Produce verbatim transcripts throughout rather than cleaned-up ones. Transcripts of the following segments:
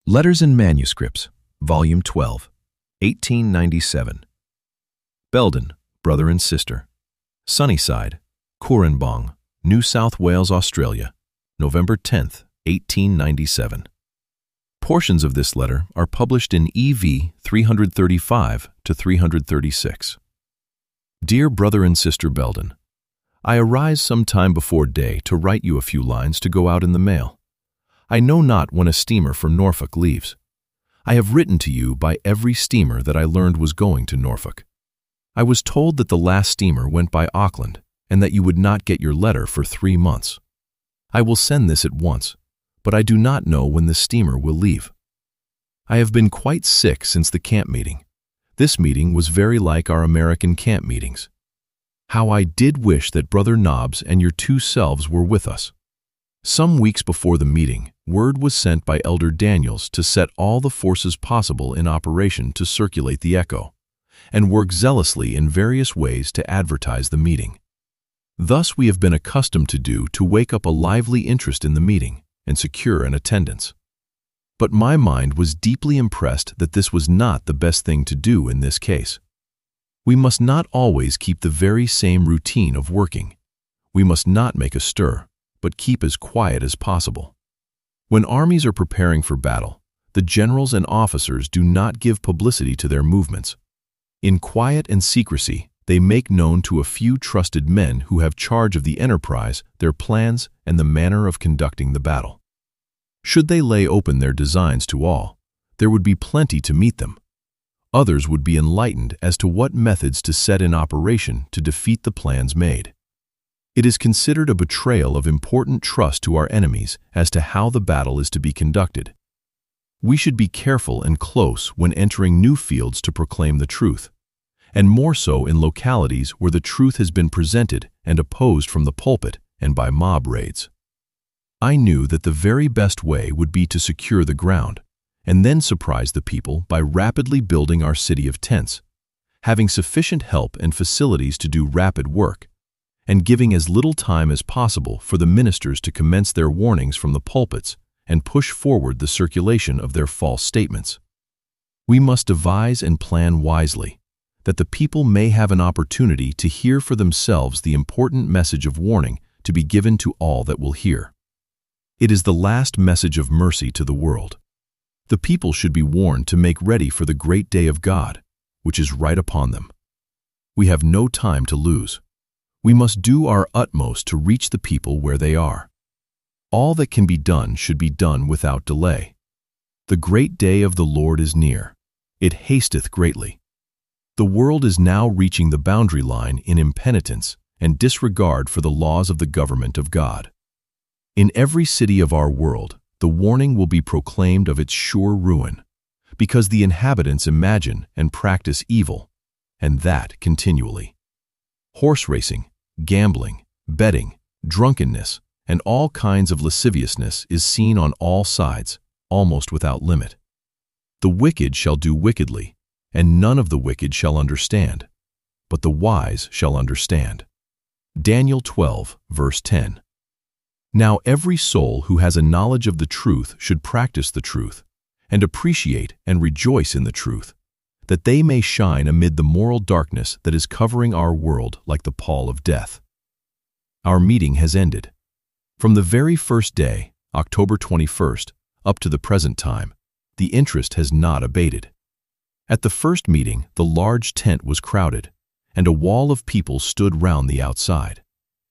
Letters and Manuscripts, Volume twelve, eighteen ninety-seven. Belden, Brother and Sister. Sunnyside, Cooranbong, New South Wales, Australia, November tenth, eighteen ninety-seven. Portions of this letter are published in E V three thirty-five to three thirty-six. Dear Brother and Sister Belden, I arise some time before day to write you a few lines to go out in the mail. I know not when a steamer for Norfolk leaves. I have written to you by every steamer that I learned was going to Norfolk. I was told that the last steamer went by Auckland and that you would not get your letter for three months. I will send this at once, but I do not know when the steamer will leave. I have been quite sick since the camp meeting. This meeting was very like our American camp meetings. How I did wish that Brother Nobbs and your two selves were with us. Some weeks before the meeting, word was sent by Elder Daniels to set all the forces possible in operation to circulate the echo, and work zealously in various ways to advertise the meeting. Thus we have been accustomed to do to wake up a lively interest in the meeting and secure an attendance. But my mind was deeply impressed that this was not the best thing to do in this case. We must not always keep the very same routine of working. We must not make a stir, but keep as quiet as possible. When armies are preparing for battle, the generals and officers do not give publicity to their movements. In quiet and secrecy, they make known to a few trusted men who have charge of the enterprise their plans and the manner of conducting the battle. Should they lay open their designs to all, there would be plenty to meet them. Others would be enlightened as to what methods to set in operation to defeat the plans made. It is considered a betrayal of important trust to our enemies as to how the battle is to be conducted. We should be careful and close when entering new fields to proclaim the truth, and more so in localities where the truth has been presented and opposed from the pulpit and by mob raids. I knew that the very best way would be to secure the ground, and then surprise the people by rapidly building our city of tents, having sufficient help and facilities to do rapid work, and giving as little time as possible for the ministers to commence their warnings from the pulpits and push forward the circulation of their false statements. We must devise and plan wisely, that the people may have an opportunity to hear for themselves the important message of warning to be given to all that will hear. It is the last message of mercy to the world. The people should be warned to make ready for the great day of God, which is right upon them. We have no time to lose. We must do our utmost to reach the people where they are. All that can be done should be done without delay. The great day of the Lord is near. It hasteth greatly. The world is now reaching the boundary line in impenitence and disregard for the laws of the government of God. In every city of our world, the warning will be proclaimed of its sure ruin, because the inhabitants imagine and practice evil, and that continually. Horse racing, gambling, betting, drunkenness, and all kinds of lasciviousness is seen on all sides, almost without limit. The wicked shall do wickedly, and none of the wicked shall understand, but the wise shall understand. Daniel twelve, verse ten. Now every soul who has a knowledge of the truth should practice the truth, and appreciate and rejoice in the truth, that they may shine amid the moral darkness that is covering our world like the pall of death. Our meeting has ended. From the very first day, October twenty-first, up to the present time, the interest has not abated. At the first meeting, the large tent was crowded, and a wall of people stood round the outside.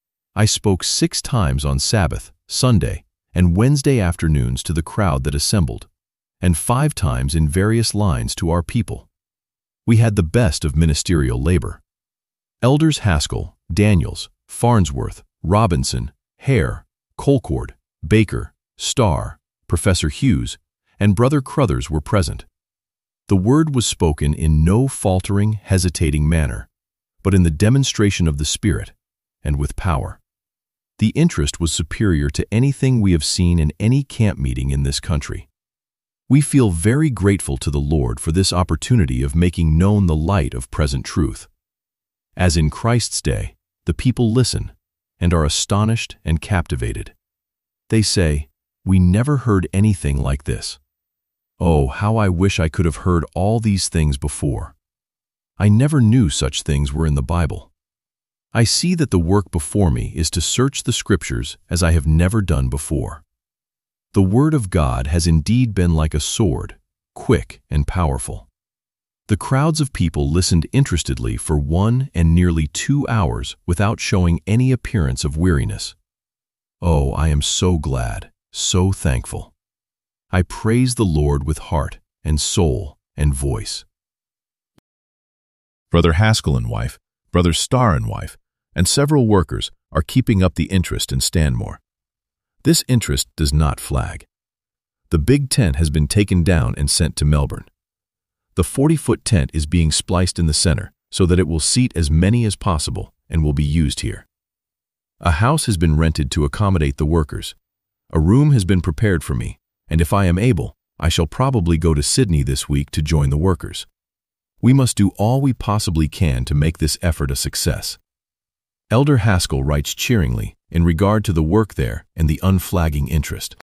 I spoke six times on Sabbath, Sunday, and Wednesday afternoons to the crowd that assembled, and five times in various lines to our people. We had the best of ministerial labor. Elders Haskell, Daniels, Farnsworth, Robinson, Hare, Colcord, Baker, Starr, Professor Hughes, and Brother Crothers were present. The word was spoken in no faltering, hesitating manner, but in the demonstration of the Spirit, and with power. The interest was superior to anything we have seen in any camp meeting in this country. We feel very grateful to the Lord for this opportunity of making known the light of present truth. As in Christ's day, the people listen and are astonished and captivated. They say, "We never heard anything like this." Oh, how I wish I could have heard all these things before. I never knew such things were in the Bible. I see that the work before me is to search the Scriptures as I have never done before. The Word of God has indeed been like a sword, quick and powerful. The crowds of people listened interestedly for one and nearly two hours without showing any appearance of weariness. Oh, I am so glad, so thankful. I praise the Lord with heart and soul and voice. Brother Haskell and wife, Brother Starr and wife, and several workers are keeping up the interest in Stanmore. This interest does not flag. The big tent has been taken down and sent to Melbourne. The forty-foot tent is being spliced in the center so that it will seat as many as possible and will be used here. A house has been rented to accommodate the workers. A room has been prepared for me, and if I am able, I shall probably go to Sydney this week to join the workers. We must do all we possibly can to make this effort a success. Elder Haskell writes cheeringly in regard to the work there and the unflagging interest.